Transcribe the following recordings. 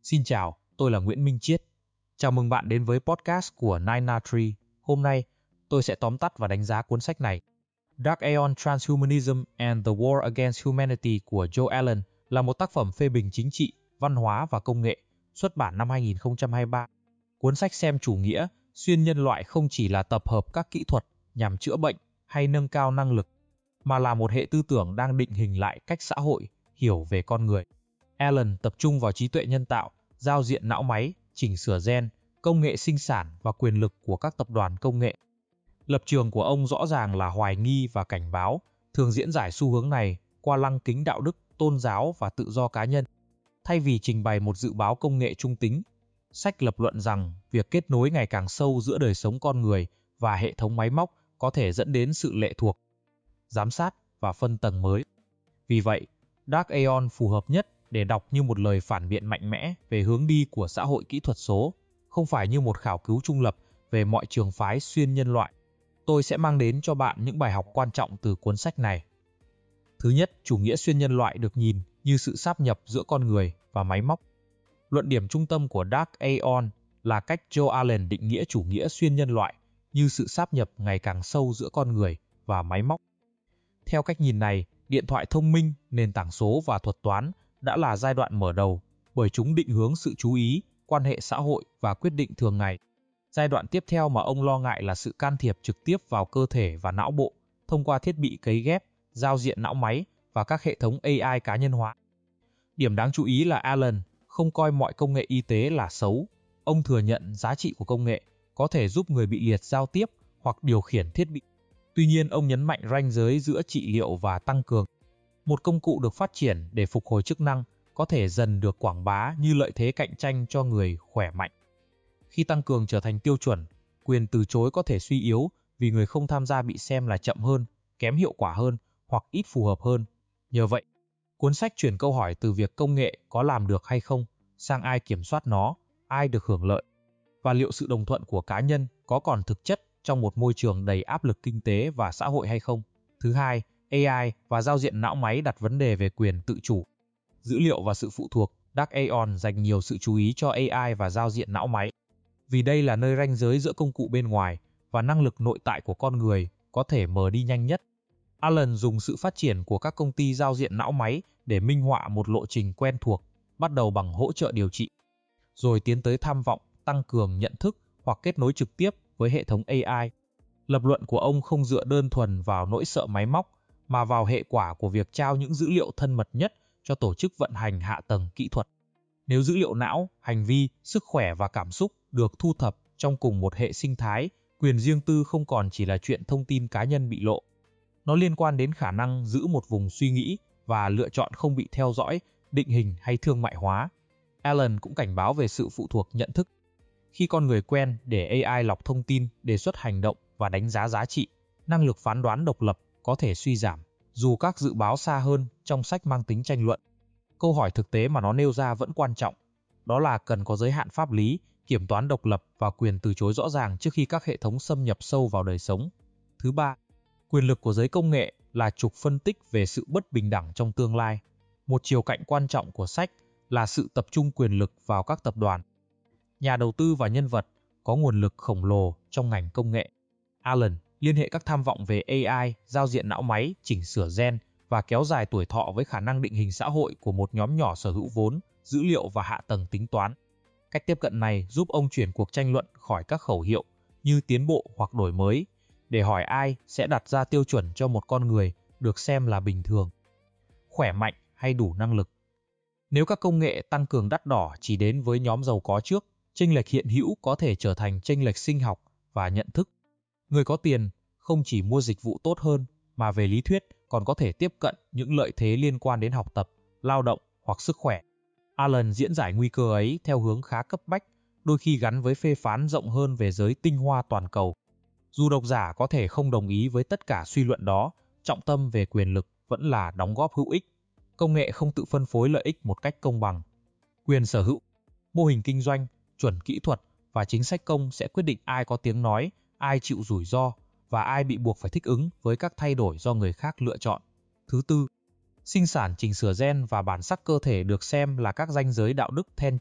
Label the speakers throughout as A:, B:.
A: Xin chào, tôi là Nguyễn Minh Chiết. Chào mừng bạn đến với podcast của Nine Tree. Hôm nay, tôi sẽ tóm tắt và đánh giá cuốn sách này. Dark Aeon Transhumanism and the War Against Humanity của Joe Allen là một tác phẩm phê bình chính trị, văn hóa và công nghệ, xuất bản năm 2023. Cuốn sách xem chủ nghĩa, xuyên nhân loại không chỉ là tập hợp các kỹ thuật nhằm chữa bệnh hay nâng cao năng lực, mà là một hệ tư tưởng đang định hình lại cách xã hội hiểu về con người. Allen tập trung vào trí tuệ nhân tạo, giao diện não máy, chỉnh sửa gen, công nghệ sinh sản và quyền lực của các tập đoàn công nghệ. Lập trường của ông rõ ràng là hoài nghi và cảnh báo, thường diễn giải xu hướng này qua lăng kính đạo đức, tôn giáo và tự do cá nhân. Thay vì trình bày một dự báo công nghệ trung tính, sách lập luận rằng việc kết nối ngày càng sâu giữa đời sống con người và hệ thống máy móc có thể dẫn đến sự lệ thuộc, giám sát và phân tầng mới. Vì vậy, Dark Aeon phù hợp nhất để đọc như một lời phản biện mạnh mẽ về hướng đi của xã hội kỹ thuật số, không phải như một khảo cứu trung lập về mọi trường phái xuyên nhân loại. Tôi sẽ mang đến cho bạn những bài học quan trọng từ cuốn sách này. Thứ nhất, chủ nghĩa xuyên nhân loại được nhìn như sự sáp nhập giữa con người và máy móc. Luận điểm trung tâm của Dark Aeon là cách Joe Allen định nghĩa chủ nghĩa xuyên nhân loại như sự sáp nhập ngày càng sâu giữa con người và máy móc. Theo cách nhìn này, điện thoại thông minh, nền tảng số và thuật toán đã là giai đoạn mở đầu, bởi chúng định hướng sự chú ý, quan hệ xã hội và quyết định thường ngày. Giai đoạn tiếp theo mà ông lo ngại là sự can thiệp trực tiếp vào cơ thể và não bộ thông qua thiết bị cấy ghép, giao diện não máy và các hệ thống AI cá nhân hóa. Điểm đáng chú ý là Allen không coi mọi công nghệ y tế là xấu. Ông thừa nhận giá trị của công nghệ có thể giúp người bị liệt giao tiếp hoặc điều khiển thiết bị. Tuy nhiên, ông nhấn mạnh ranh giới giữa trị liệu và tăng cường. Một công cụ được phát triển để phục hồi chức năng có thể dần được quảng bá như lợi thế cạnh tranh cho người khỏe mạnh. Khi tăng cường trở thành tiêu chuẩn, quyền từ chối có thể suy yếu vì người không tham gia bị xem là chậm hơn, kém hiệu quả hơn hoặc ít phù hợp hơn. Nhờ vậy, cuốn sách chuyển câu hỏi từ việc công nghệ có làm được hay không sang ai kiểm soát nó, ai được hưởng lợi, và liệu sự đồng thuận của cá nhân có còn thực chất trong một môi trường đầy áp lực kinh tế và xã hội hay không. Thứ hai, AI và giao diện não máy đặt vấn đề về quyền tự chủ. Dữ liệu và sự phụ thuộc, Dark Aeon dành nhiều sự chú ý cho AI và giao diện não máy, vì đây là nơi ranh giới giữa công cụ bên ngoài và năng lực nội tại của con người có thể mờ đi nhanh nhất. Allen dùng sự phát triển của các công ty giao diện não máy để minh họa một lộ trình quen thuộc, bắt đầu bằng hỗ trợ điều trị, rồi tiến tới tham vọng tăng cường nhận thức hoặc kết nối trực tiếp với hệ thống AI. Lập luận của ông không dựa đơn thuần vào nỗi sợ máy móc, mà vào hệ quả của việc trao những dữ liệu thân mật nhất cho tổ chức vận hành hạ tầng kỹ thuật. Nếu dữ liệu não, hành vi, sức khỏe và cảm xúc được thu thập trong cùng một hệ sinh thái, quyền riêng tư không còn chỉ là chuyện thông tin cá nhân bị lộ. Nó liên quan đến khả năng giữ một vùng suy nghĩ và lựa chọn không bị theo dõi, định hình hay thương mại hóa. Allen cũng cảnh báo về sự phụ thuộc nhận thức. Khi con người quen để AI lọc thông tin, đề xuất hành động và đánh giá giá trị, năng lực phán đoán độc lập có thể suy giảm, dù các dự báo xa hơn trong sách mang tính tranh luận. Câu hỏi thực tế mà nó nêu ra vẫn quan trọng, đó là cần có giới hạn pháp lý, kiểm toán độc lập và quyền từ chối rõ ràng trước khi các hệ thống xâm nhập sâu vào đời sống. Thứ ba, quyền lực của giới công nghệ là trục phân tích về sự bất bình đẳng trong tương lai. Một chiều cạnh quan trọng của sách là sự tập trung quyền lực vào các tập đoàn, nhà đầu tư và nhân vật có nguồn lực khổng lồ trong ngành công nghệ. Allen liên hệ các tham vọng về AI, giao diện não máy, chỉnh sửa gen và kéo dài tuổi thọ với khả năng định hình xã hội của một nhóm nhỏ sở hữu vốn, dữ liệu và hạ tầng tính toán. Cách tiếp cận này giúp ông chuyển cuộc tranh luận khỏi các khẩu hiệu như tiến bộ hoặc đổi mới, để hỏi ai sẽ đặt ra tiêu chuẩn cho một con người được xem là bình thường, khỏe mạnh hay đủ năng lực. Nếu các công nghệ tăng cường đắt đỏ chỉ đến với nhóm giàu có trước, chênh lệch hiện hữu có thể trở thành chênh lệch sinh học và nhận thức. Người có tiền không chỉ mua dịch vụ tốt hơn, mà về lý thuyết còn có thể tiếp cận những lợi thế liên quan đến học tập, lao động hoặc sức khỏe. Allen diễn giải nguy cơ ấy theo hướng khá cấp bách, đôi khi gắn với phê phán rộng hơn về giới tinh hoa toàn cầu. Dù độc giả có thể không đồng ý với tất cả suy luận đó, trọng tâm về quyền lực vẫn là đóng góp hữu ích. Công nghệ không tự phân phối lợi ích một cách công bằng. Quyền sở hữu, mô hình kinh doanh, chuẩn kỹ thuật và chính sách công sẽ quyết định ai có tiếng nói, ai chịu rủi ro và ai bị buộc phải thích ứng với các thay đổi do người khác lựa chọn. Thứ tư, sinh sản, chỉnh sửa gen và bản sắc cơ thể được xem là các ranh giới đạo đức then chốt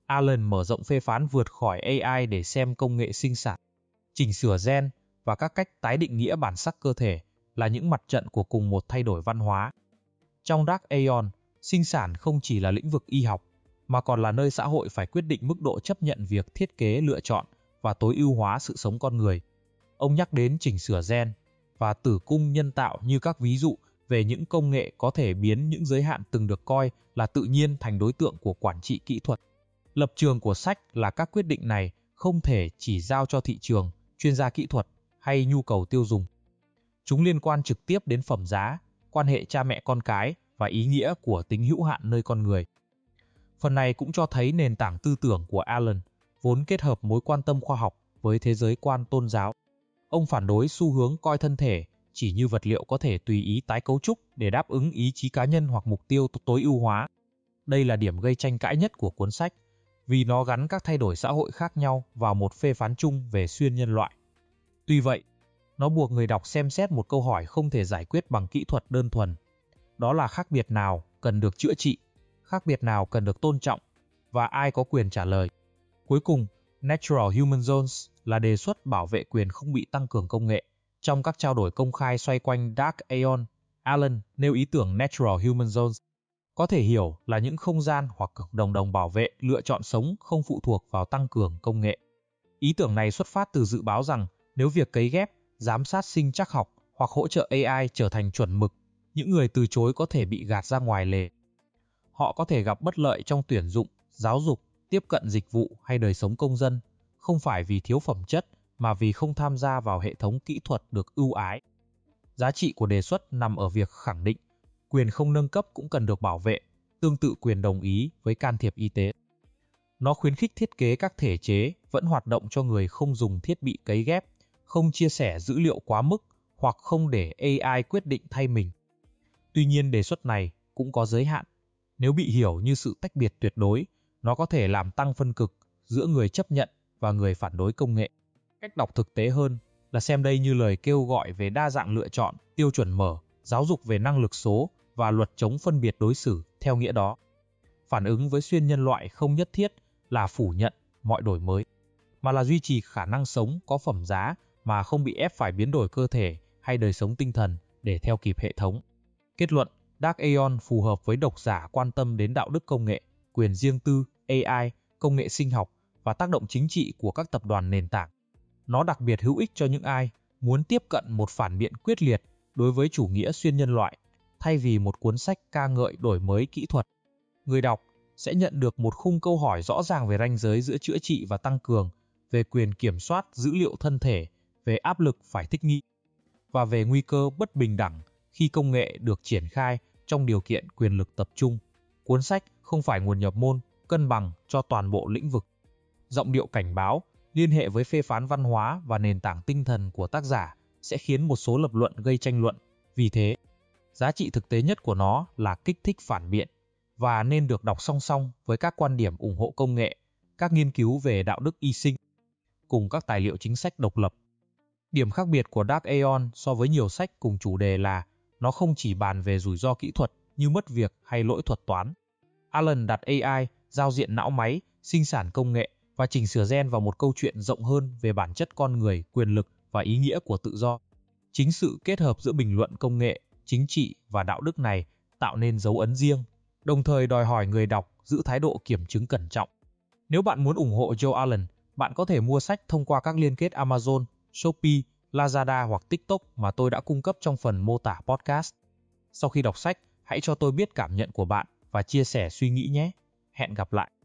A: Alan mở rộng phê phán vượt khỏi AI để xem công nghệ sinh sản, chỉnh sửa gen và các cách tái định nghĩa bản sắc cơ thể là những mặt trận của cùng một thay đổi văn hóa. Trong Dark Aeon, sinh sản không chỉ là lĩnh vực y học, mà còn là nơi xã hội phải quyết định mức độ chấp nhận việc thiết kế lựa chọn và tối ưu hóa sự sống con người. Ông nhắc đến chỉnh sửa gen và tử cung nhân tạo như các ví dụ về những công nghệ có thể biến những giới hạn từng được coi là tự nhiên thành đối tượng của quản trị kỹ thuật. Lập trường của sách là các quyết định này không thể chỉ giao cho thị trường, chuyên gia kỹ thuật hay nhu cầu tiêu dùng. Chúng liên quan trực tiếp đến phẩm giá, quan hệ cha mẹ con cái và ý nghĩa của tính hữu hạn nơi con người. Phần này cũng cho thấy nền tảng tư tưởng của Alan, vốn kết hợp mối quan tâm khoa học với thế giới quan tôn giáo. Ông phản đối xu hướng coi thân thể chỉ như vật liệu có thể tùy ý tái cấu trúc để đáp ứng ý chí cá nhân hoặc mục tiêu tối ưu hóa. Đây là điểm gây tranh cãi nhất của cuốn sách, vì nó gắn các thay đổi xã hội khác nhau vào một phê phán chung về xuyên nhân loại. Tuy vậy, nó buộc người đọc xem xét một câu hỏi không thể giải quyết bằng kỹ thuật đơn thuần. Đó là khác biệt nào cần được chữa trị, khác biệt nào cần được tôn trọng, và ai có quyền trả lời. Cuối cùng, Natural Human Zones là đề xuất bảo vệ quyền không bị tăng cường công nghệ. Trong các trao đổi công khai xoay quanh Dark Aeon, Alan nêu ý tưởng Natural Human Zones có thể hiểu là những không gian hoặc cộng đồng bảo vệ lựa chọn sống không phụ thuộc vào tăng cường công nghệ. Ý tưởng này xuất phát từ dự báo rằng nếu việc cấy ghép, giám sát sinh trắc học hoặc hỗ trợ AI trở thành chuẩn mực, những người từ chối có thể bị gạt ra ngoài lề. Họ có thể gặp bất lợi trong tuyển dụng, giáo dục, tiếp cận dịch vụ hay đời sống công dân, không phải vì thiếu phẩm chất mà vì không tham gia vào hệ thống kỹ thuật được ưu ái. Giá trị của đề xuất nằm ở việc khẳng định quyền không nâng cấp cũng cần được bảo vệ, tương tự quyền đồng ý với can thiệp y tế. Nó khuyến khích thiết kế các thể chế vẫn hoạt động cho người không dùng thiết bị cấy ghép, không chia sẻ dữ liệu quá mức hoặc không để AI quyết định thay mình. Tuy nhiên đề xuất này cũng có giới hạn. Nếu bị hiểu như sự tách biệt tuyệt đối, nó có thể làm tăng phân cực giữa người chấp nhận và người phản đối công nghệ. Cách đọc thực tế hơn là xem đây như lời kêu gọi về đa dạng lựa chọn, tiêu chuẩn mở, giáo dục về năng lực số và luật chống phân biệt đối xử theo nghĩa đó. Phản ứng với xuyên nhân loại không nhất thiết là phủ nhận mọi đổi mới, mà là duy trì khả năng sống có phẩm giá mà không bị ép phải biến đổi cơ thể hay đời sống tinh thần để theo kịp hệ thống. Kết luận, Dark Aeon phù hợp với độc giả quan tâm đến đạo đức công nghệ, quyền riêng tư, AI, công nghệ sinh học và tác động chính trị của các tập đoàn nền tảng. Nó đặc biệt hữu ích cho những ai muốn tiếp cận một phản biện quyết liệt đối với chủ nghĩa xuyên nhân loại, thay vì một cuốn sách ca ngợi đổi mới kỹ thuật. Người đọc sẽ nhận được một khung câu hỏi rõ ràng về ranh giới giữa chữa trị và tăng cường, về quyền kiểm soát dữ liệu thân thể, về áp lực phải thích nghi, và về nguy cơ bất bình đẳng khi công nghệ được triển khai trong điều kiện quyền lực tập trung. Cuốn sách không phải nguồn nhập môn, cân bằng cho toàn bộ lĩnh vực. Giọng điệu cảnh báo, liên hệ với phê phán văn hóa và nền tảng tinh thần của tác giả sẽ khiến một số lập luận gây tranh luận. Vì thế, giá trị thực tế nhất của nó là kích thích phản biện và nên được đọc song song với các quan điểm ủng hộ công nghệ, các nghiên cứu về đạo đức y sinh, cùng các tài liệu chính sách độc lập. Điểm khác biệt của Dark Aeon so với nhiều sách cùng chủ đề là nó không chỉ bàn về rủi ro kỹ thuật như mất việc hay lỗi thuật toán. Alan đặt AI, giao diện não máy, sinh sản công nghệ và chỉnh sửa gen vào một câu chuyện rộng hơn về bản chất con người, quyền lực và ý nghĩa của tự do. Chính sự kết hợp giữa bình luận công nghệ, chính trị và đạo đức này tạo nên dấu ấn riêng, đồng thời đòi hỏi người đọc giữ thái độ kiểm chứng cẩn trọng. Nếu bạn muốn ủng hộ Joe Allen, bạn có thể mua sách thông qua các liên kết Amazon, Shopee, Lazada hoặc TikTok mà tôi đã cung cấp trong phần mô tả podcast. Sau khi đọc sách, hãy cho tôi biết cảm nhận của bạn và chia sẻ suy nghĩ nhé. Hẹn gặp lại.